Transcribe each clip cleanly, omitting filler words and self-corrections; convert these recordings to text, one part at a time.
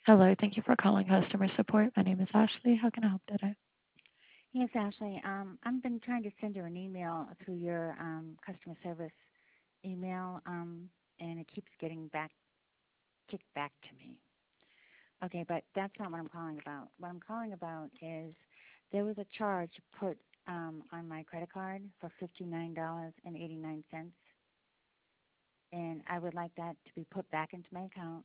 Hello, thank you for calling customer support. My name is Ashley. How can I help today? Yes, Ashley. I've been trying to send you an email through your customer service email, and it keeps getting kicked back to me. Okay, but that's not what I'm calling about. What I'm calling about is there was a charge put on my credit card for $59.89, and I would like that to be put back into my account.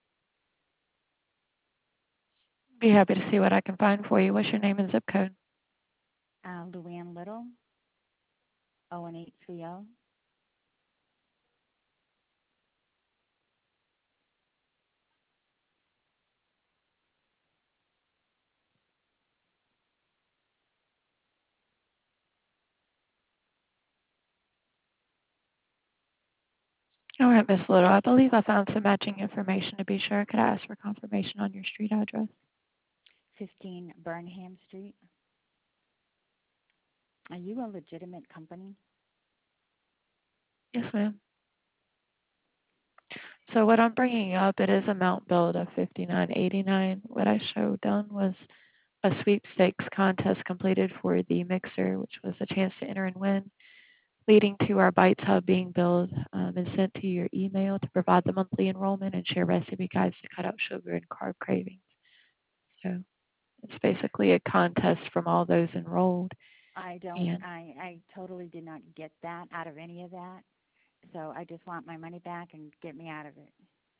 Be happy to see what I can find for you. What's your name and zip code? Luann Little, 01830. All right, Miss Little. I believe I found some matching information. To be sure, could I ask for confirmation on your street address? 15 Burnham Street. Are you a legitimate company? Yes, ma'am. So what I'm bringing up, it is amount billed of $59.89. What I showed done was a sweepstakes contest completed for the mixer, which was a chance to enter and win, leading to our Bites Hub being billed and sent to your email to provide the monthly enrollment and share recipe guides to cut out sugar and carb cravings. So it's basically a contest from all those enrolled. I don't, And I totally did not get that out of any of that. So I just want my money back and get me out of it.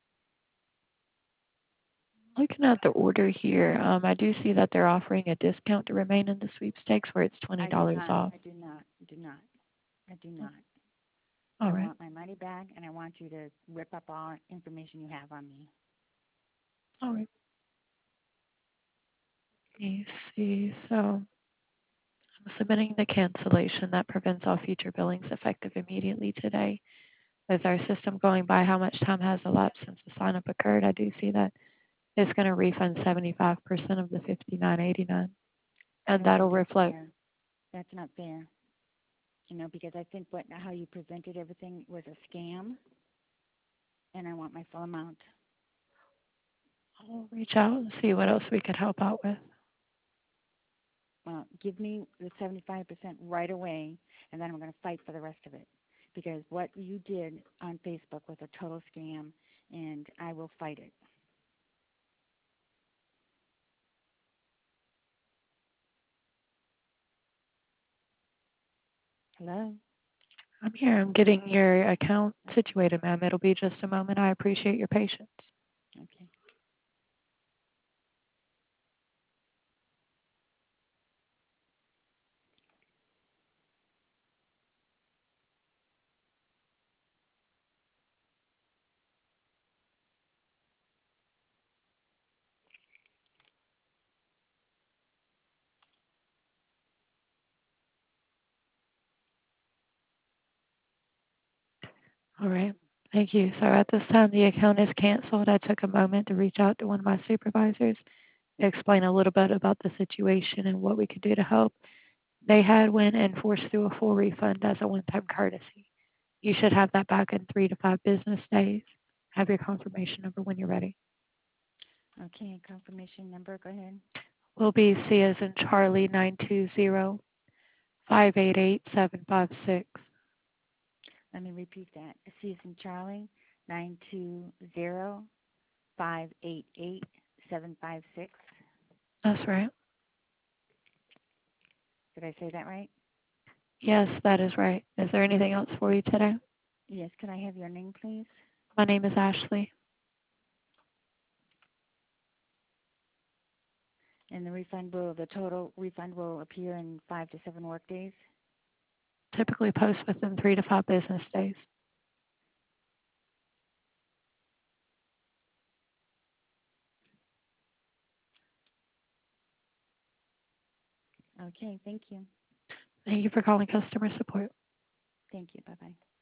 looking at the order here, I do see that they're offering a discount to remain in the sweepstakes where it's I do $20 not, off. I do not, do not, I do not. All I right. want my money back and I want you to rip up all information you have on me. All right. Let me see. So I'm submitting the cancellation that prevents all future billings effective immediately today. With our system going by how much time has elapsed since the sign up occurred, I do see that it's going to refund 75% of the 59.89, I and don't that'll think that's reflect. fair. That's not fair. Because I think how you presented everything was a scam and I want my full amount. I'll reach out and see what else we could help out with. Give me the 75% right away, and then I'm going to fight for the rest of it. Because what you did on Facebook was a total scam, and I will fight it. Hello? I'm here. I'm getting your account situated, ma'am. It'll be just a moment. I appreciate your patience. Okay. All right. Thank you. So at this time, the account is canceled. I took a moment to reach out to one of my supervisors to explain a little bit about the situation and what we could do to help. They had went and forced through a full refund as a one-time courtesy. You should have that back in 3 to 5 business days. Have your confirmation number when you're ready. Okay, confirmation number, go ahead. Will be C as in Charlie 920-588-756. Let me repeat that. Susan Charlie, 920-588-756. That's right. Did I say that right? Yes, that is right. Is there anything else for you today? Yes, can I have your name, please? My name is Ashley. And the total refund will appear in 5 to 7 work days. Typically post within 3 to 5 business days. Okay, thank you. Thank you for calling customer support. Thank you. Bye-bye.